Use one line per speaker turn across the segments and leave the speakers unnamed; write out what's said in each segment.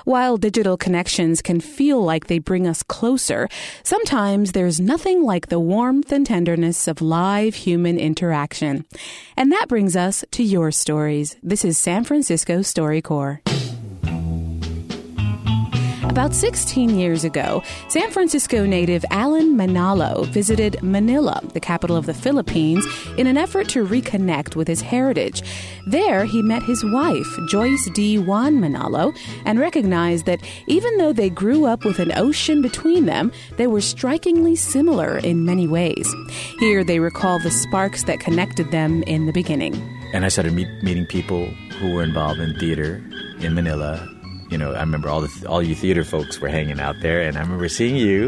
While digital connections can feel like they bring us closer, sometimes there's nothing like the warmth and tenderness of live human interaction. And that brings us to your stories. This is San Francisco StoryCorps. About 16 years ago, San Francisco native Alan Manalo visited Manila, the capital of the Philippines, in an effort to reconnect with his heritage. There, he met his wife, Joyce D. Juan Manalo, and recognized that even though they grew up with an ocean between them, they were strikingly similar in many ways. Here, they recall the sparks that connected them in the beginning.
And I started meeting people who were involved in theater in Manila. You know, I remember all you theater folks were hanging out there, and I remember seeing you.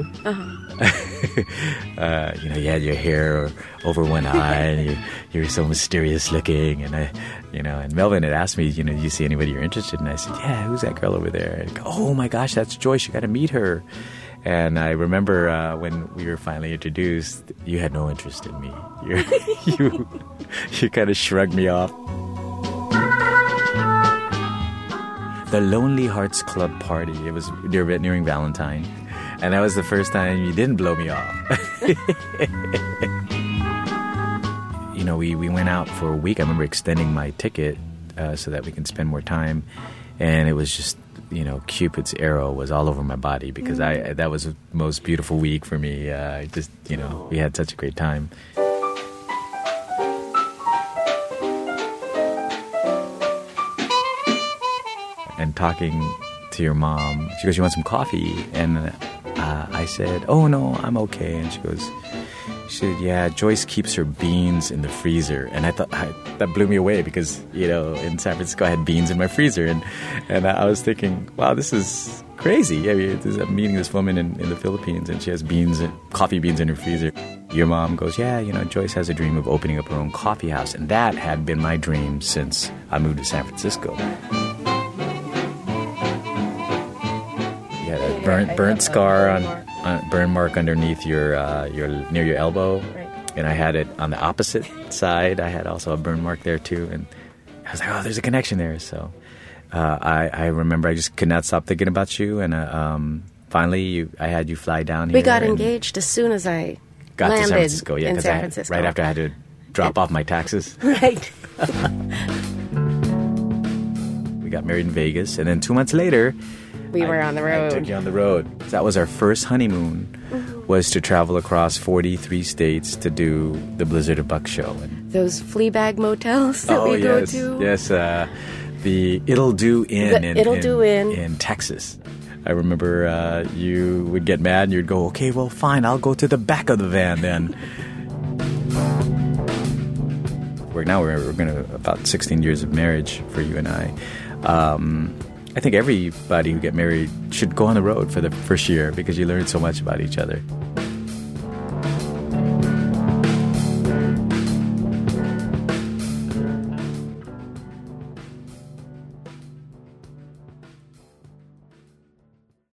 You know, you had your hair over one eye, and you were so mysterious looking. And and Melvin had asked me, do you see anybody you're interested in? I said, yeah, who's that girl over there? And go, oh my gosh, that's Joyce. You got to meet her. And I remember when we were finally introduced, you had no interest in me. You kind of shrugged me off. The Lonely Hearts Club party. It was nearing Valentine. And that was the first time you didn't blow me off. We went out for a week. I remember extending my ticket so that we can spend more time. And it was just, Cupid's arrow was all over my body because that was the most beautiful week for me. We had such a great time. And talking to your mom, she goes, you want some coffee? And I said, oh no, I'm okay. And she said, yeah, Joyce keeps her beans in the freezer. And I thought, that blew me away because, in San Francisco I had beans in my freezer. And I was thinking, wow, this is crazy. I mean, I'm meeting this woman in the Philippines and she has coffee beans in her freezer. Your mom goes, yeah, Joyce has a dream of opening up her own coffee house. And that had been my dream since I moved to San Francisco. Burnt scar burn mark underneath your near your elbow, right. And I had it on the opposite side. I had also a burn mark there too, and I was like, oh, there's a connection there. So I remember I just could not stop thinking about you, and finally I had you fly down here.
We got engaged as soon as I landed
to San Francisco. Yeah,
in San Francisco.
Right after I had to drop off my taxes.
Right.
We got married in Vegas, and then 2 months later.
We were on the road.
I took you on the road. That was our first honeymoon, was to travel across 43 states to do the Blizzard of Buck show. And
those Fleabag motels that we go to.
Yes, the It'll Do Inn in Texas. I remember you would get mad and you'd go, okay, well, fine, I'll go to the back of the van then. We're going to about 16 years of marriage for you and I. I think everybody who get married should go on the road for the first year because you learn so much about each other.